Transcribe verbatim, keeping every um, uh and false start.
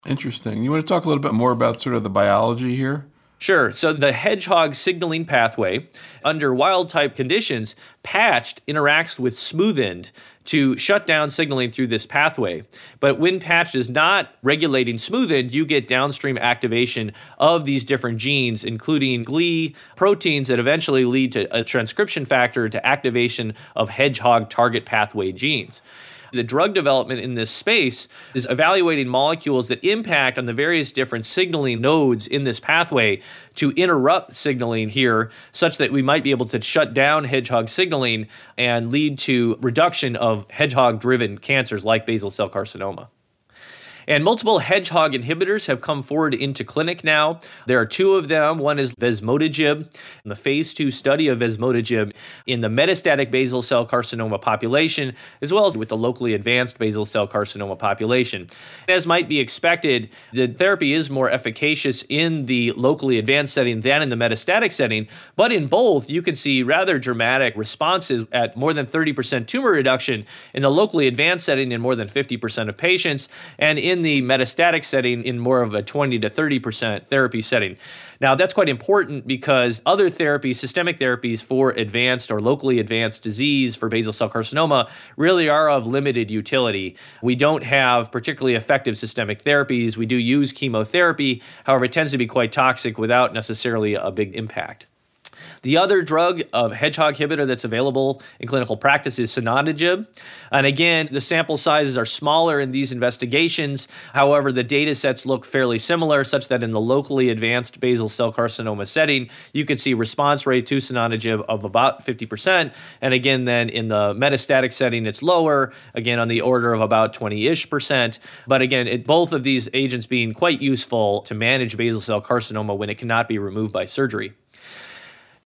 Interesting. You want to talk a little bit more about sort of the biology here? Sure. So the hedgehog signaling pathway, under wild-type conditions, patched interacts with smoothened to shut down signaling through this pathway. But when patched is not regulating smoothened, you get downstream activation of these different genes, including G L I proteins that eventually lead to a transcription factor to activation of hedgehog target pathway genes. The drug development in this space is evaluating molecules that impact on the various different signaling nodes in this pathway to interrupt signaling here, such that we might be able to shut down hedgehog signaling and lead to reduction of hedgehog-driven cancers like basal cell carcinoma. And multiple hedgehog inhibitors have come forward into clinic now. There are two of them. One is vesmodegib, the phase two study of vesmodegib in the metastatic basal cell carcinoma population, as well as with the locally advanced basal cell carcinoma population. As might be expected, the therapy is more efficacious in the locally advanced setting than in the metastatic setting, but in both, you can see rather dramatic responses at more than thirty percent tumor reduction in the locally advanced setting in more than fifty percent of patients, and in in the metastatic setting in more of a twenty to thirty percent therapy setting. Now, that's quite important because other therapies, systemic therapies for advanced or locally advanced disease for basal cell carcinoma really are of limited utility. We don't have particularly effective systemic therapies. We do use chemotherapy. However, it tends to be quite toxic without necessarily a big impact. The other drug of hedgehog inhibitor that's available in clinical practice is sonidegib. And again, the sample sizes are smaller in these investigations. However, the data sets look fairly similar, such that in the locally advanced basal cell carcinoma setting, you can see response rate to sonidegib of about fifty percent. And again, then in the metastatic setting, it's lower, again, on the order of about twenty-ish percent. But again, it, both of these agents being quite useful to manage basal cell carcinoma when it cannot be removed by surgery.